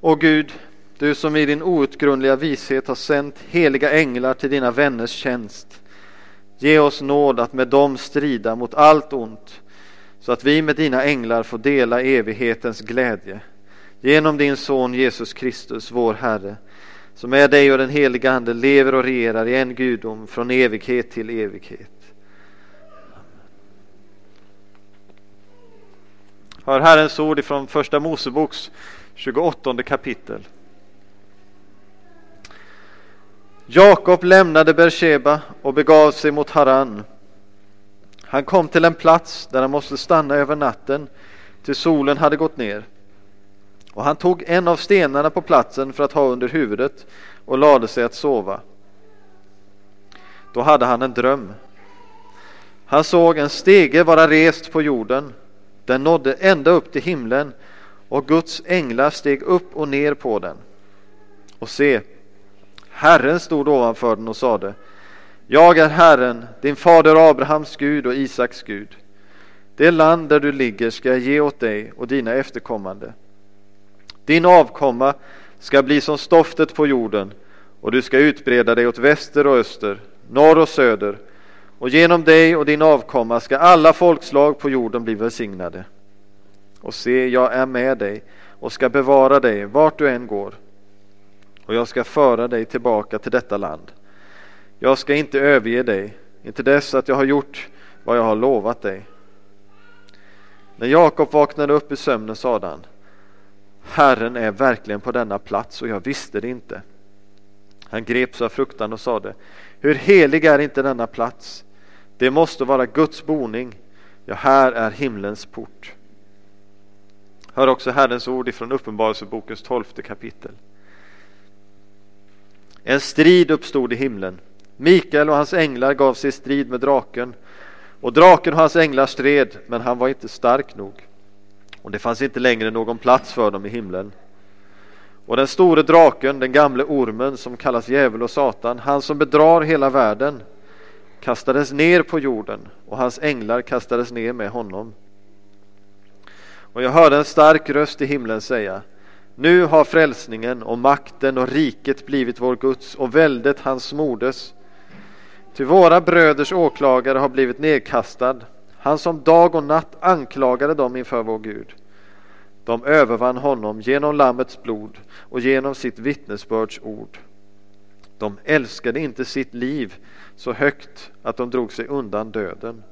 Åh Gud, du som i din outgrundliga vishet har sänt heliga änglar till dina vänners tjänst, ge oss nåd att med dem strida mot allt ont, så att vi med dina änglar får dela evighetens glädje. Genom din son Jesus Kristus, vår Herre, som med dig och den heliga Ande lever och regerar i en gudom från evighet till evighet. Hör Herrens ord ifrån första Moseboks 28 kapitel. Jakob lämnade Bersheba och begav sig mot Haran. Han kom till en plats där han måste stanna över natten till solen hade gått ner. Och han tog en av stenarna på platsen för att ha under huvudet och lade sig att sova. Då hade han en dröm. Han såg en stege vara rest på jorden. Den nådde ända upp till himlen och Guds änglar steg upp och ner på den. Och se, Herren stod ovanför den och sade: Jag är Herren, din fader Abrahams Gud och Isaks Gud. Det land där du ligger ska jag ge åt dig och dina efterkommande. Din avkomma ska bli som stoftet på jorden, och du ska utbreda dig åt väster och öster, norr och söder, och genom dig och din avkomma ska alla folkslag på jorden bli välsignade. Och se, jag är med dig och ska bevara dig vart du än går, och jag ska föra dig tillbaka till detta land. Jag ska inte överge dig, inte dess att jag har gjort vad jag har lovat dig. När Jakob vaknade upp i sömnen sade han: Herren är verkligen på denna plats och jag visste det inte. Han greps av fruktan och sade: Hur helig är inte denna plats? Det måste vara Guds boning. Ja, här är himlens port. Hör också Herrens ord ifrån Uppenbarelsebokens 12:e kapitel. En strid uppstod i himlen. Mikael och hans änglar gav sig i strid med draken. Och draken och hans änglar stred, men han var inte stark nog. Och det fanns inte längre någon plats för dem i himlen. Och den store draken, den gamle ormen som kallas djävul och Satan, han som bedrar hela världen, kastades ner på jorden, och hans änglar kastades ner med honom. Och jag hörde en stark röst i himlen säga: Nu har frälsningen och makten och riket blivit vår Guds, och väldet hans smordes. Till våra bröders åklagare har blivit nedkastad, han som dag och natt anklagade dem inför vår Gud. De övervann honom genom lammets blod och genom sitt vittnesbörds ord. De älskade inte sitt liv så högt att de drog sig undan döden.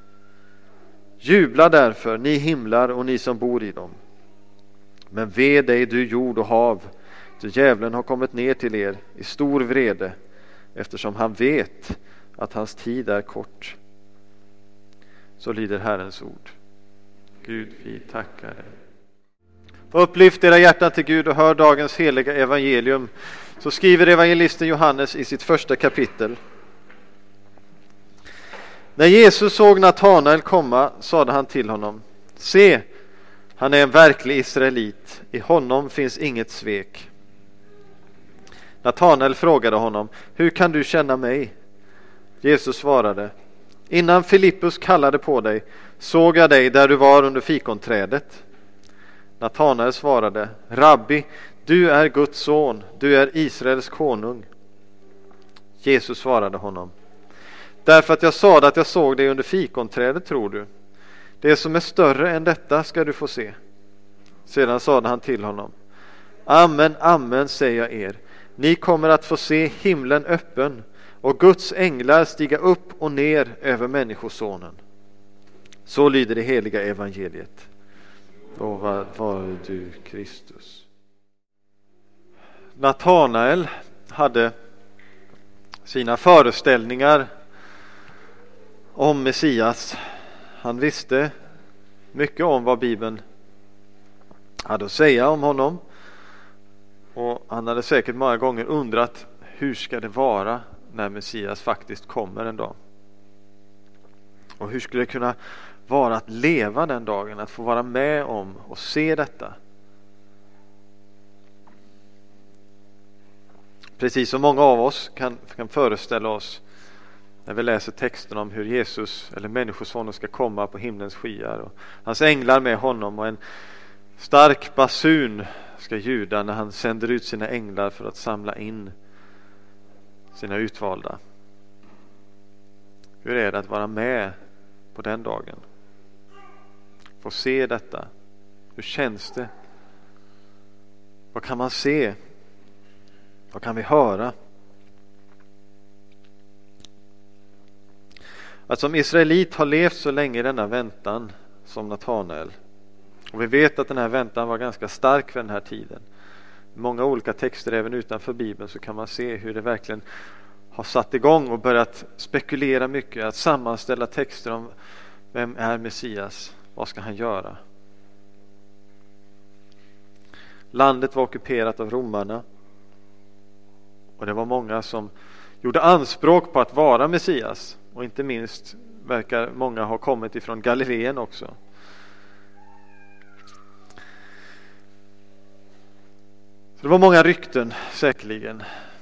Jubla därför, ni himlar och ni som bor i dem. Men ve dig, du jord och hav, ty djävulen har kommit ner till er i stor vrede, eftersom han vet att hans tid är kort. Så lyder Herrens ord. Gud, vi tackar dig. Upplyft era hjärtan till Gud och hör dagens heliga evangelium. Så skriver evangelisten Johannes i sitt första kapitel. När Jesus såg Natanael komma sade han till honom: Se, han är en verklig israelit. I honom finns inget svek. Natanael frågade honom: Hur kan du känna mig? Jesus svarade: Innan Filippus kallade på dig såg jag dig där du var under fikonträdet. Natanael svarade: Rabbi, du är Guds son, du är Israels konung. Jesus svarade honom: Därför att jag sade att jag såg dig under fikonträdet tror du. Det som är större än detta ska du få se. Sedan sade han till honom: Amen, amen säger jag er. Ni kommer att få se himlen öppen och Guds änglar stiga upp och ner över människosonen. Så lyder det heliga evangeliet. Lovad vare du, Kristus. Natanael hade sina föreställningar om Messias. Han visste mycket om vad Bibeln hade att säga om honom. Och han hade säkert många gånger undrat: hur ska det vara när Messias faktiskt kommer en dag? Och hur skulle det kunna vara att leva den dagen, att få vara med om och se detta? Precis som många av oss kan föreställa oss när vi läser texten om hur Jesus eller människosonen ska komma på himlens skyar och hans änglar med honom och en stark basun ska ljuda när han sänder ut sina änglar för att samla in sina utvalda. Hur är det att vara med på den dagen? Få se detta. Hur känns det? Vad kan man se? Vad kan vi höra? Att som israelit har levt så länge i denna väntan som Natanael. Och vi vet att den här väntan var ganska stark för den här tiden. I många olika texter även utanför Bibeln så kan man se hur det verkligen har satt igång och börjat spekulera mycket. Att sammanställa texter om vem är Messias? Vad ska han göra? Landet var ockuperat av romarna. Och det var många som gjorde anspråk på att vara Messias. Och inte minst verkar många ha kommit ifrån Galileen också. Så det var många rykten säkerligen.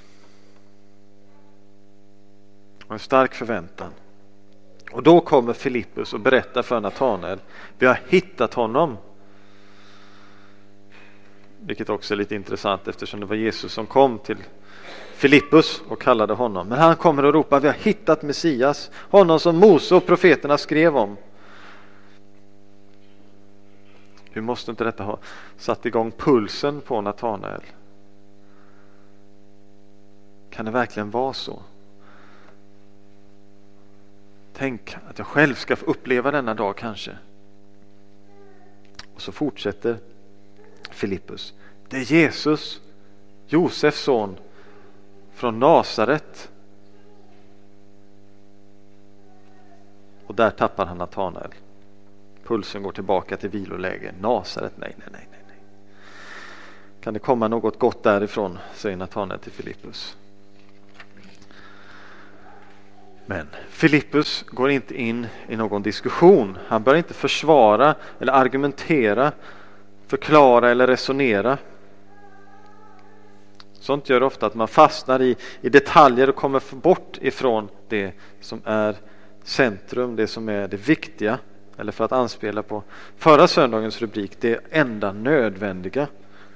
Och en stark förväntan. Och då kommer Filippus och berättar för Natanael: vi har hittat honom. Vilket också är lite intressant eftersom det var Jesus som kom till Filippus och kallade honom. Men han kommer och ropar: vi har hittat Messias, honom som Mose och profeterna skrev om. Hur måste inte detta ha satt igång pulsen på Natanael? Kan det verkligen vara så? Tänk att jag själv ska få uppleva denna dag kanske. Och så fortsätter Filippus: det är Jesus, Josefs son från Nasaret. Och där tappar han Natanael. Pulsen går tillbaka till viloläge. Nasaret, nej. Kan det komma något gott därifrån, säger Natanael till Filippus. Men Filippus går inte in i någon diskussion. Han börjar inte försvara eller argumentera, förklara eller resonera. Sånt gör ofta att man fastnar i detaljer och kommer bort ifrån det som är centrum, det som är det viktiga. Eller för att anspela på förra söndagens rubrik, det enda nödvändiga.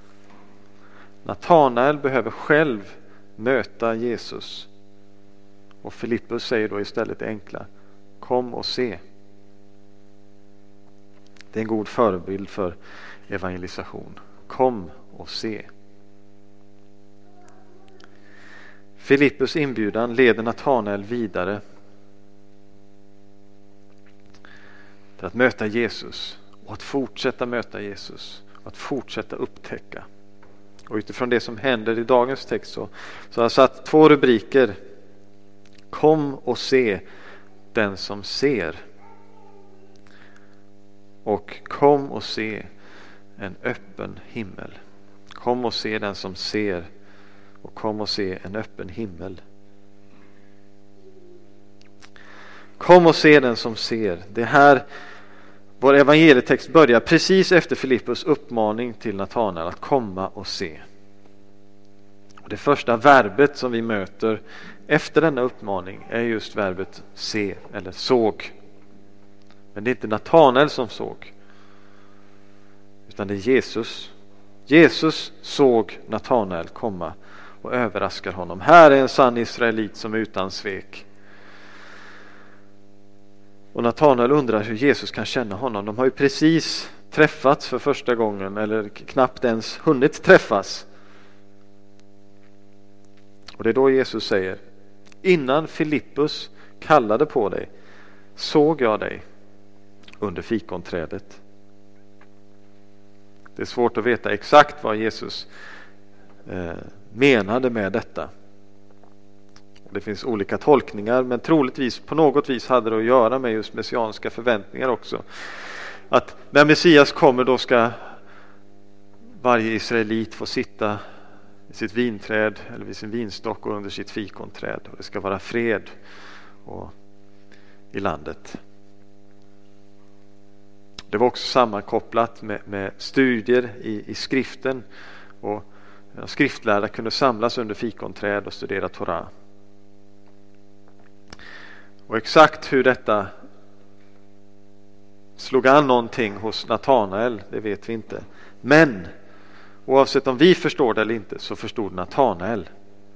Natanael behöver själv möta Jesus. Och Filippus säger då istället det enkla: kom och se. Det är en god förebild för evangelisation. Kom och se. Filippus inbjudan leder Natanael vidare till att möta Jesus och att fortsätta möta Jesus och att fortsätta upptäcka. Och utifrån det som händer i dagens text så har jag satt 2 rubriker: kom och se den som ser, och kom och se en öppen himmel. Kom och se den som ser, och kom och se en öppen himmel. Kom och se den som ser. Det här, vår evangelietext börjar precis efter Filippus uppmaning till Natanael att komma och se. Och det första verbet som vi möter efter denna uppmaning är just verbet se eller såg. Men det är inte Natanael som såg, utan det är Jesus. Jesus såg Natanael komma och överraskar honom. Här är en sann israelit som är utan svek. Och Natanael undrar hur Jesus kan känna honom. De har ju precis träffats för första gången, eller knappt ens hunnit träffas. Och det är då Jesus säger: innan Filippus kallade på dig såg jag dig under fikonträdet. Det är svårt att veta exakt vad Jesus menade med detta. Det finns olika tolkningar, men troligtvis på något vis hade det att göra med just messianska förväntningar också. Att när Messias kommer, då ska varje israelit få sitta i sitt vinträd eller vid sin vinstock och under sitt fikonträd, och det ska vara fred i landet. Det var också sammankopplat med studier i skriften, och skriftlärda kunde samlas under fikonträd och studera Torah. Och exakt hur detta slog an någonting hos Natanael, det vet vi inte. Men Oavsett om vi förstår det eller inte, så förstod Natanael.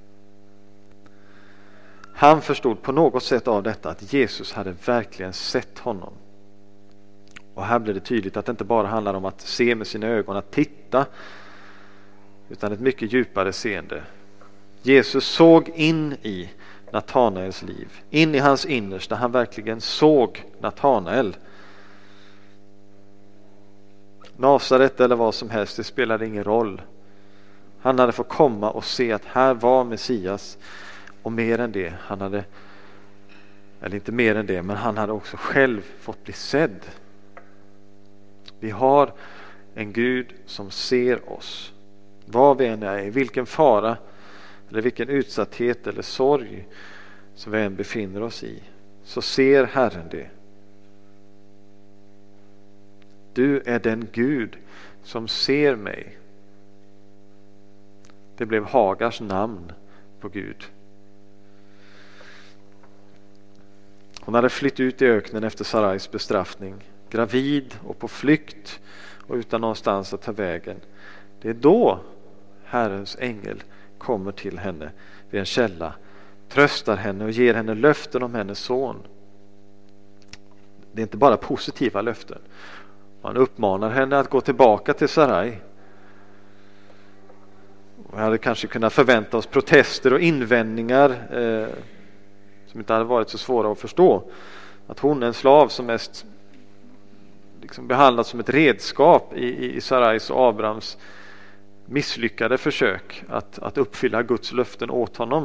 Han förstod på något sätt av detta att Jesus hade verkligen sett honom. Och här blir det tydligt att det inte bara handlar om att se med sina ögon, att titta, utan ett mycket djupare seende. Jesus såg in i Natanaels liv, in i hans innersta. Han verkligen såg Natanael. Nasaret eller vad som helst, det spelade ingen roll. Han hade fått komma och se att här var Messias. Och mer än det, han hade, eller inte mer än det, men han hade också själv fått bli sedd. Vi har en Gud som ser oss. Vad vi än är i, vilken fara eller vilken utsatthet eller sorg som vi än befinner oss i, så ser Herren det. Du är den Gud som ser mig. Det blev Hagars namn på Gud. Hon hade flytt ut i öknen efter Sarais bestraffning, gravid och på flykt och utan någonstans att ta vägen. Det är då Herrens ängel kommer till henne vid en källa, tröstar henne och ger henne löften om hennes son. Det är inte bara positiva löften. Han uppmanar henne att gå tillbaka till Sarai. Vi hade kanske kunnat förvänta oss protester och invändningar som inte hade varit så svåra att förstå. Att hon är en slav som mest liksom behandlas som ett redskap i Sarais och Abrahams misslyckade försök att uppfylla Guds löften åt honom.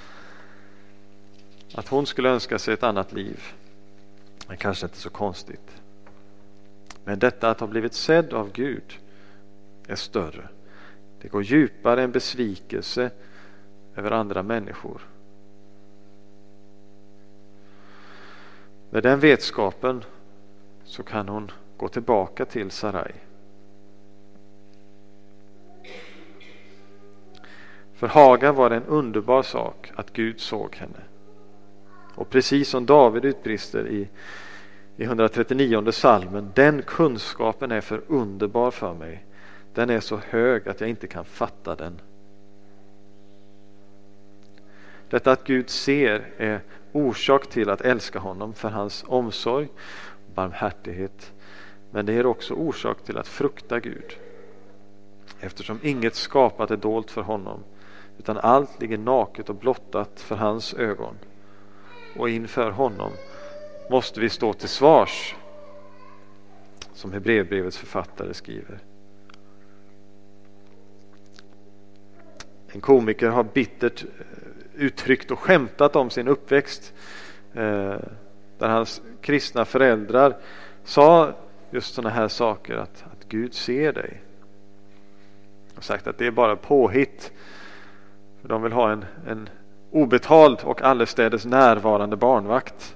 Att hon skulle önska sig ett annat liv är kanske inte så konstigt. Men detta att ha blivit sedd av Gud är större. Det går djupare än besvikelse över andra människor. Med den vetskapen så kan hon gå tillbaka till Sarai. För Hagar var det en underbar sak att Gud såg henne. Och precis som David utbrister i 139 salmen, den kunskapen är för underbar för mig. Den är så hög att jag inte kan fatta den. Detta att Gud ser är orsak till att älska honom för hans omsorg och barmhärtighet. Men det är också orsak till att frukta Gud. Eftersom inget skapat är dolt för honom, utan allt ligger naket och blottat för hans ögon. Och inför honom måste vi stå till svars, som Hebreerbrevets författare skriver. En komiker har bittert uttryckt och skämtat om sin uppväxt, där hans kristna föräldrar sa just såna här saker, att Gud ser dig. Och sagt att det är bara påhitt, för de vill ha en obetald och allestädes närvarande barnvakt.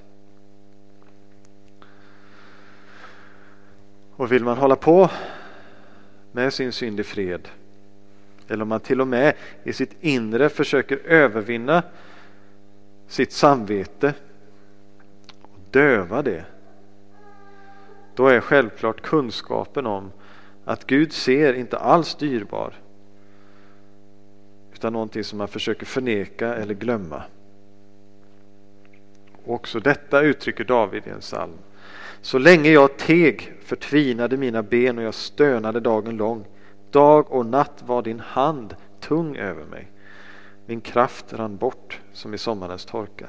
Och vill man hålla på med sin synd i fred, eller om man till och med i sitt inre försöker övervinna sitt samvete och döva det, då är självklart kunskapen om att Gud ser inte alls dyrbar, utan någonting som man försöker förneka eller glömma. Och också detta uttrycker David i en psalm. Så länge jag teg förtvinade mina ben och jag stönade dagen lång. Dag och natt var din hand tung över mig. Min kraft rann bort som i sommarens torka.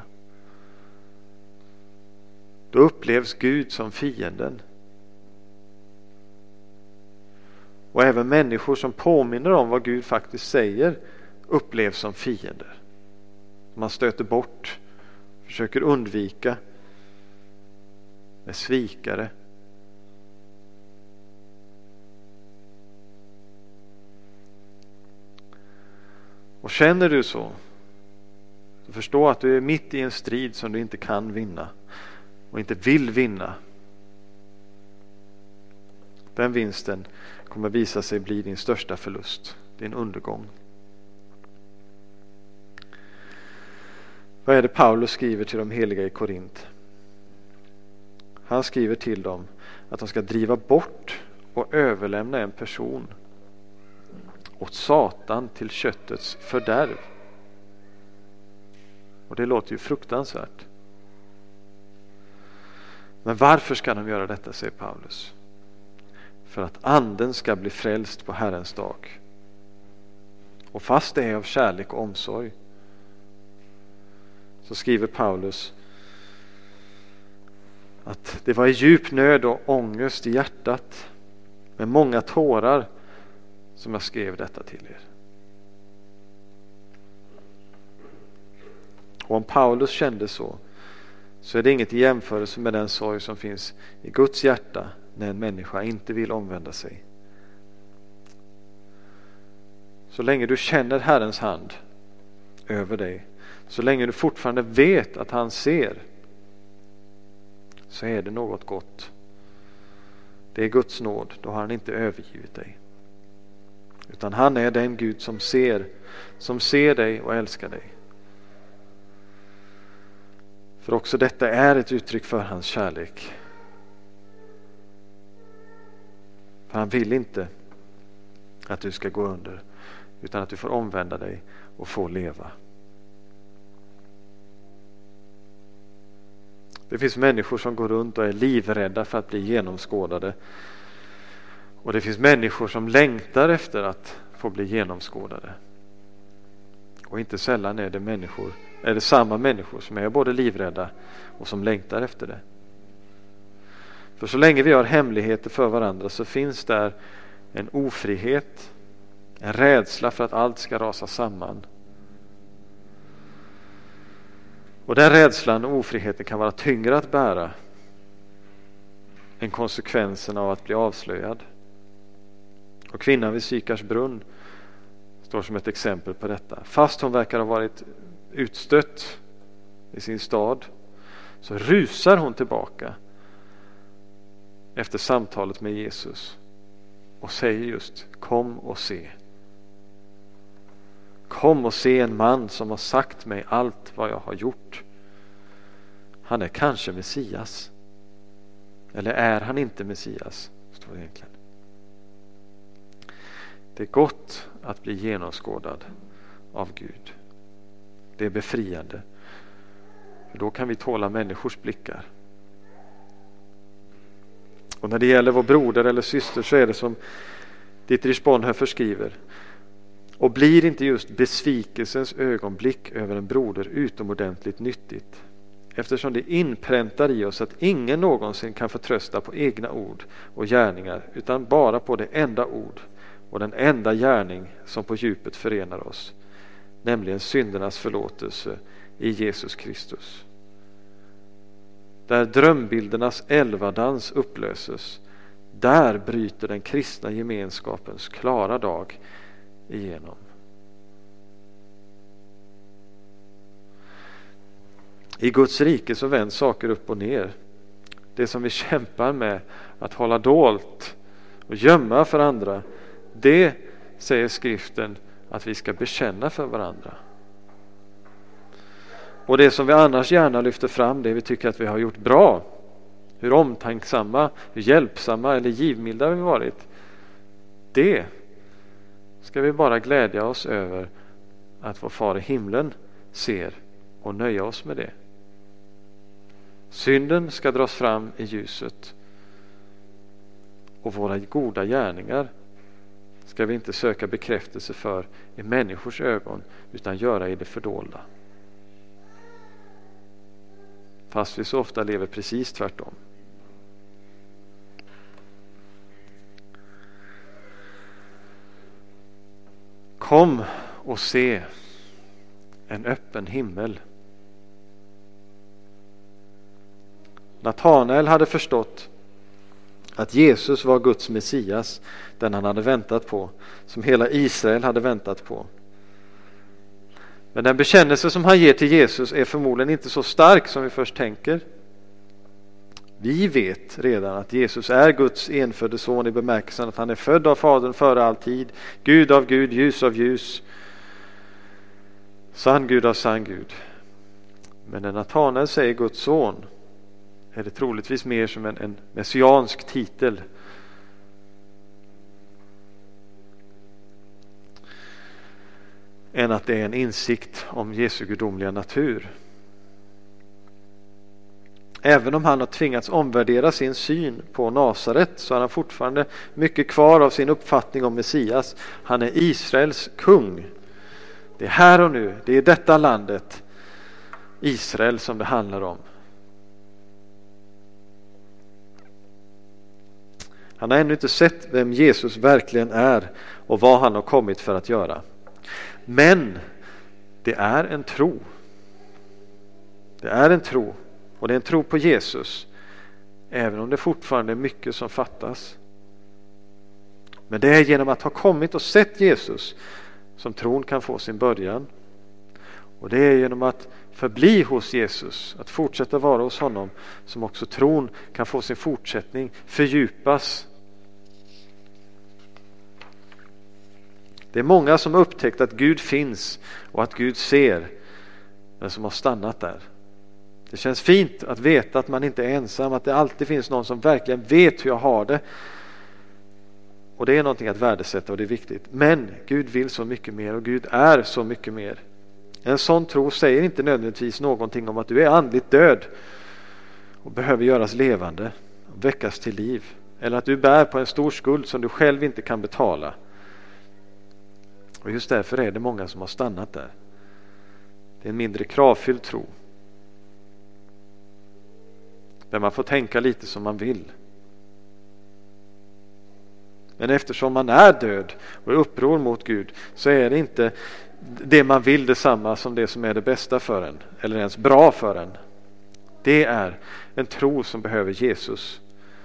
Då upplevs Gud som fienden. Och även människor som påminner om vad Gud faktiskt säger upplevs som fiender. Man stöter bort, försöker undvika, med svikare. Och känner du så förstå att du är mitt i en strid som du inte kan vinna och inte vill vinna. Den vinsten kommer visa sig bli din största förlust, din undergång. Vad är det Paulus skriver till de heliga i Korint? Han skriver till dem att de ska driva bort och överlämna en person åt Satan till köttets fördärv. Och det låter ju fruktansvärt. Men varför ska de göra detta, säger Paulus? För att anden ska bli frälst på Herrens dag. Och fast det är av kärlek och omsorg, så skriver Paulus att det var i djup nöd och ångest i hjärtat med många tårar som jag skrev detta till er. Och om Paulus kände så är det inget i jämförelse med den sorg som finns i Guds hjärta när en människa inte vill omvända sig. Så länge du känner Herrens hand över dig, så länge du fortfarande vet att han ser, så är det något gott. Det är Guds nåd, då har han inte övergivit dig. Utan han är den Gud som ser dig och älskar dig. För också detta är ett uttryck för hans kärlek. För han vill inte att du ska gå under, utan att du får omvända dig och få leva. Det finns människor som går runt och är livrädda för att bli genomskådade. Och det finns människor som längtar efter att få bli genomskådade. Och inte sällan är det samma människor som är både livrädda och som längtar efter det. För så länge vi har hemligheter för varandra så finns där en ofrihet, en rädsla för att allt ska rasa samman. Och den rädslan och ofriheten kan vara tyngre att bära än konsekvenserna av att bli avslöjad. Och kvinnan vid Sykars brunn står som ett exempel på detta. Fast hon verkar ha varit utstött i sin stad, så rusar hon tillbaka efter samtalet med Jesus och säger just: kom och se. Kom och se en man som har sagt mig allt vad jag har gjort. Han är kanske Messias. Eller är han inte Messias? Står det egentligen. Det är gott att bli genomskådad av Gud. Det är befriande. För då kan vi tåla människors blickar. Och när det gäller vår broder eller syster så är det som Dietrich Bonhoeffer skriver: och blir inte just besvikelsens ögonblick över en broder utomordentligt nyttigt, eftersom det inpräntar i oss att ingen någonsin kan förtrösta på egna ord och gärningar, utan bara på det enda ord och den enda gärning som på djupet förenar oss, nämligen syndernas förlåtelse i Jesus Kristus. Där drömbildernas elvadans upplöses, där bryter den kristna gemenskapens klara dag igenom. I Guds rike så vänds saker upp och ner. Det som vi kämpar med att hålla dolt och gömma för andra, det säger skriften att vi ska bekänna för varandra. Och det som vi annars gärna lyfter fram, det vi tycker att vi har gjort bra, hur omtänksamma, hur hjälpsamma eller givmilda vi varit, det ska vi bara glädja oss över att vår far i himlen ser och nöja oss med det. Synden ska dras fram i ljuset, och våra goda gärningar ska vi inte söka bekräftelse för i människors ögon, utan göra i det fördolda. Fast vi så ofta lever precis tvärtom. Kom och se en öppen himmel. Natanael hade förstått att Jesus var Guds Messias, den han hade väntat på, som hela Israel hade väntat på. Men den bekännelse som han ger till Jesus är förmodligen inte så stark som vi först tänker. Vi vet redan att Jesus är Guds enfödde son i bemärkelsen att han är född av Fadern före all tid, Gud av Gud, ljus av ljus, sann Gud av sann Gud. Men när Natanael säger Guds son är det troligtvis mer som en messiansk titel. än att det är en insikt om Jesu gudomliga natur. Även om han har tvingats omvärdera sin syn på Nasaret, så har han fortfarande mycket kvar av sin uppfattning om Messias. Han är Israels kung. Det är här och nu, det är detta landet, Israel, som det handlar om. Han har ännu inte sett vem Jesus verkligen är och vad han har kommit för att göra. Men det är en tro. Det är en tro. Och det är en tro på Jesus. Även om det fortfarande är mycket som fattas. Men det är genom att ha kommit och sett Jesus som tron kan få sin början. Och det är genom att förbli hos Jesus, att fortsätta vara hos honom, som också tron kan få sin fortsättning, fördjupas. Det är många som har upptäckt att Gud finns och att Gud ser, men som har stannat där. Det känns fint att veta att man inte är ensam, att det alltid finns någon som verkligen vet hur jag har det. Och det är någonting att värdesätta och det är viktigt. Men Gud vill så mycket mer och Gud är så mycket mer. En sån tro säger inte nödvändigtvis någonting om att du är andligt död och behöver göras levande och väckas till liv. Eller att du bär på en stor skuld som du själv inte kan betala. Och just därför är det många som har stannat där. Det är en mindre kravfylld tro. Där man får tänka lite som man vill. Men eftersom man är död och är uppror mot Gud, så är det inte det man vill detsamma som det som är det bästa för en, eller ens bra för en. Det är en tro som behöver Jesus.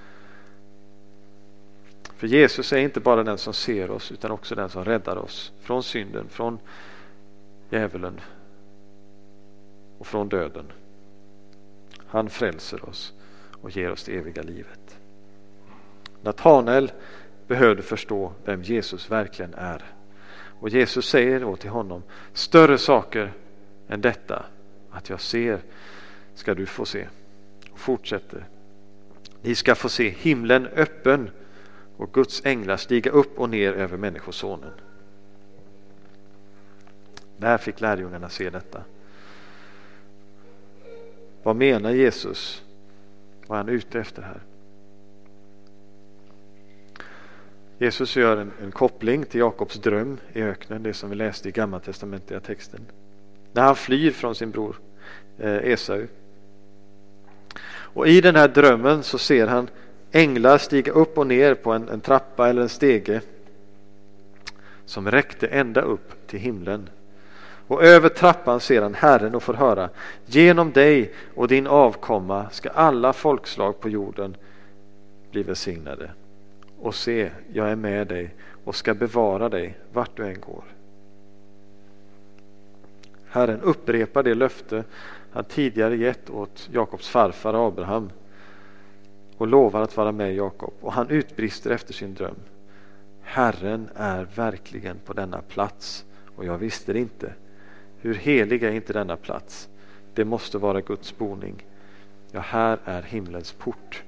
För Jesus är inte bara den som ser oss, utan också den som räddar oss från synden, från djävulen och från döden. Han frälser oss och ger oss det eviga livet. Natanael behövde förstå vem Jesus verkligen är. Och Jesus säger då till honom: större saker än detta, att jag ser, ska du få se. Och fortsätter: ni ska få se himlen öppen och Guds änglar stiga upp och ner över människosonen. Där fick lärjungarna se detta. Vad menar Jesus? Vad är han ute efter här? Jesus gör en koppling till Jakobs dröm i öknen, det som vi läste i Gamla testamentliga texten. När han flyr från sin bror Esau. Och i den här drömmen så ser han änglar stiga upp och ner på en trappa eller en stege som räckte ända upp till himlen. Och över trappan ser han Herren och får höra: genom dig och din avkomma ska alla folkslag på jorden bli välsignade. Och se, jag är med dig och ska bevara dig vart du än går. Herren upprepar det löfte han tidigare gett åt Jakobs farfar Abraham och lovar att vara med Jakob. Och han utbrister efter sin dröm: Herren är verkligen på denna plats, och jag visste det inte. Hur helig är inte denna plats? Det måste vara Guds boning. Ja, här är himlens port.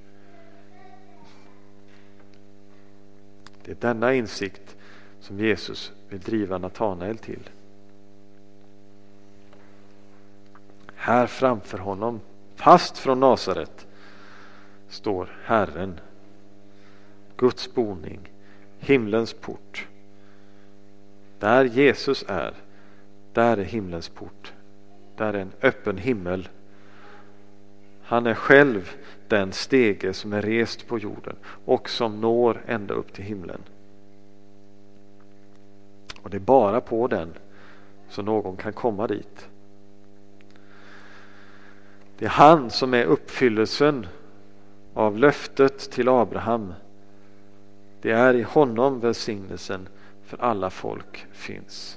Det är denna insikt som Jesus vill driva Natanael till. Här framför honom, fast från Nasaret, står Herren, Guds boning, himlens port. Där Jesus är, där är himlens port. Där är en öppen himmel. Han är själv den stege som är rest på jorden och som når ända upp till himlen. Och det är bara på den så någon kan komma dit. Det är han som är uppfyllelsen av löftet till Abraham. Det är i honom välsignelsen för alla folk finns.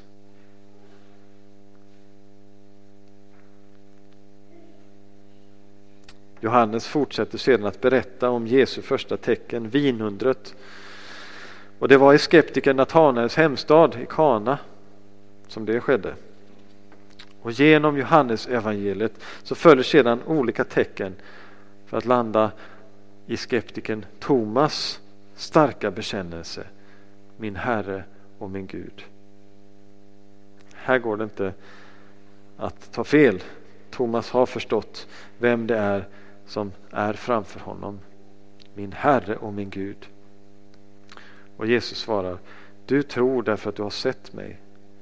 Johannes fortsätter sedan att berätta om Jesu första tecken, vinundret. Och det var i skeptikern Natanaels hemstad i Kana som det skedde. Och genom Johannes evangeliet så följer sedan olika tecken för att landa i skeptikern Thomas starka bekännelse: min Herre och min Gud. här går det inte att ta fel. Thomas har förstått vem det är som är framför honom. Min Herre och min Gud. Och Jesus svarar: du tror därför att du har sett mig.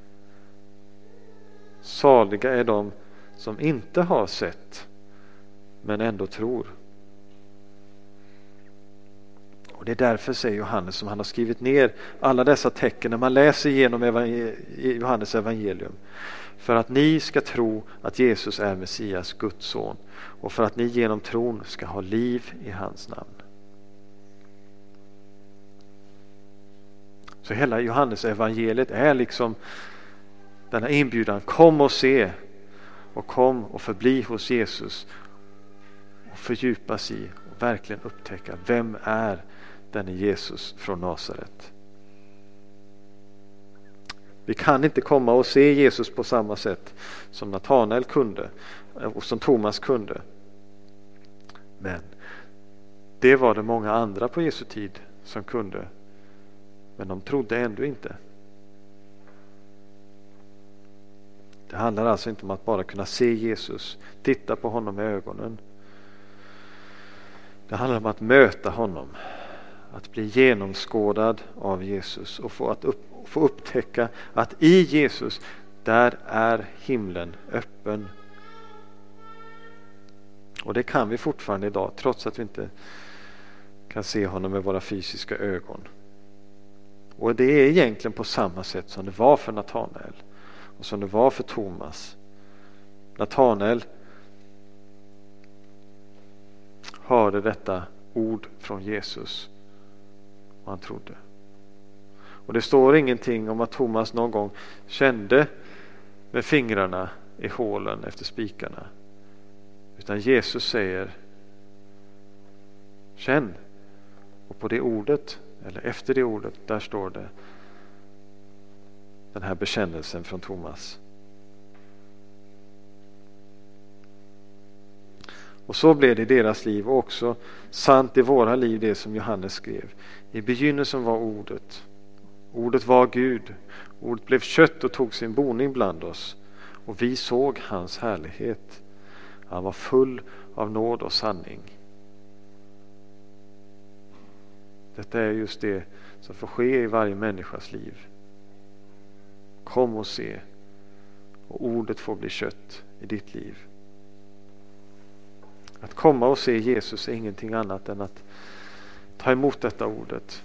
Saliga är de som inte har sett men ändå tror. Och det är därför, säger Johannes, som han har skrivit ner alla dessa tecken när man läser igenom Johannes evangelium. För att ni ska tro att Jesus är Messias, Guds son, och för att ni genom tron ska ha liv i hans namn. Så hela Johannes evangeliet är liksom denna inbjudan: kom och se, och kom och förbli hos Jesus och fördjupas i och verkligen upptäcka vem är denne Jesus från Nasaret. Vi kan inte komma och se Jesus på samma sätt som Natanael kunde och som Thomas kunde. Men det var det många andra på Jesu tid som kunde. Men de trodde ändå inte. Det handlar alltså inte om att bara kunna se Jesus, titta på honom med ögonen. Det handlar om att möta honom, att bli genomskådad av Jesus och få upptäcka att i Jesus, där är himlen öppen. Och det kan vi fortfarande idag, trots att vi inte kan se honom med våra fysiska ögon. Och det är egentligen på samma sätt som det var för Natanael och som det var för Thomas. Natanael hörde detta ord från Jesus och han trodde. Och det står ingenting om att Thomas någon gång kände med fingrarna i hålen efter spikarna. Utan Jesus säger: känn. Och på det ordet, eller efter det ordet, där står det den här bekännelsen från Thomas. Och så blev det i deras liv, och också sant i våra liv, det som Johannes skrev. I begynnelsen var ordet. Ordet var Gud. Ordet blev kött och tog sin boning bland oss. Och vi såg hans härlighet. Han var full av nåd och sanning. Detta är just det som får ske i varje människas liv. Kom och se. Och ordet får bli kött i ditt liv. Att komma och se Jesus är ingenting annat än att ta emot detta ordet.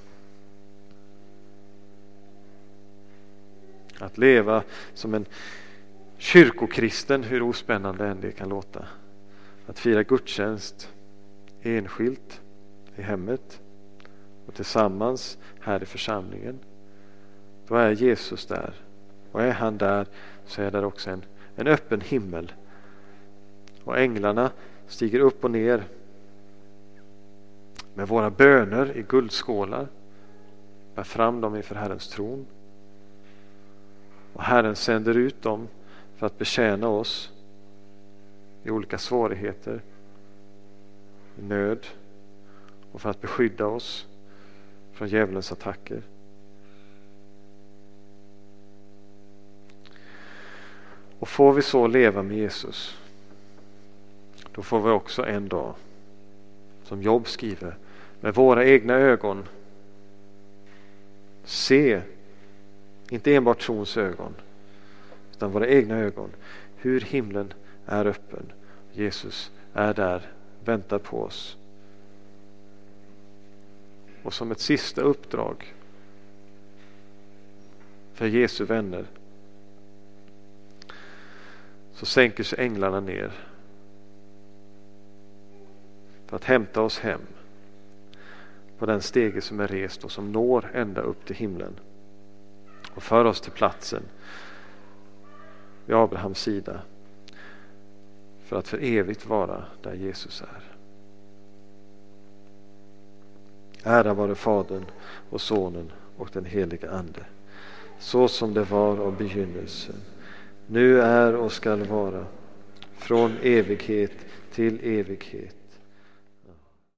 Att leva som en kyrkokristen, hur ospännande än det kan låta. Att fira gudstjänst enskilt i hemmet och tillsammans här i församlingen. Då är Jesus där. Och är han där, så är där också en öppen himmel. Och änglarna stiger upp och ner med våra böner i guldskålar, bär fram dem inför Herrens tron. Och Herren sänder ut dem för att betjäna oss i olika svårigheter, i nöd, och för att beskydda oss från djävulens attacker. Och får vi så leva med Jesus, då får vi också en dag, som Job skriver, med våra egna ögon se, inte enbart trons ögon, utan våra egna ögon, hur himlen är öppen. Jesus är där, väntar på oss. Och som ett sista uppdrag för Jesu vänner, så sänker sig änglarna ner för att hämta oss hem på den stege som är rest och som når ända upp till himlen, och för oss till platsen vid Abrahams sida, för att för evigt vara där Jesus är. Ära vare Fadern och Sonen och den heliga Ande, så som det var av begynnelsen, nu är och skall vara, från evighet till evighet.